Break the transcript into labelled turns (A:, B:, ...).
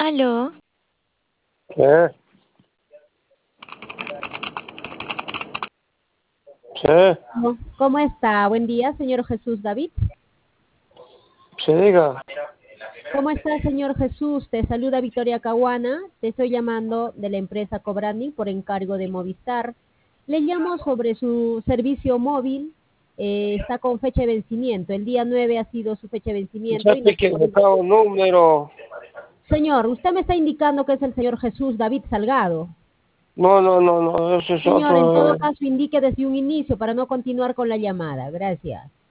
A: Aló,
B: Sí, sí,
C: ¿Cómo está? Buen día, señor Jesús David.
B: sí, diga.
C: ¿Cómo está, señor Jesús? Te saluda Victoria Caguana. Te estoy llamando de la empresa Cobranding por encargo de Movistar. Le llamo sobre su servicio móvil. Está con fecha de vencimiento. El día 9 ha sido su fecha de vencimiento.
B: Ya
C: Y
B: te equivocado un número.
C: Señor, usted me está indicando que es el señor Jesús David Salgado.
B: No, ese es
C: Señor, en todo
B: otro.
C: caso, indique desde un inicio para no continuar con la llamada. Gracias.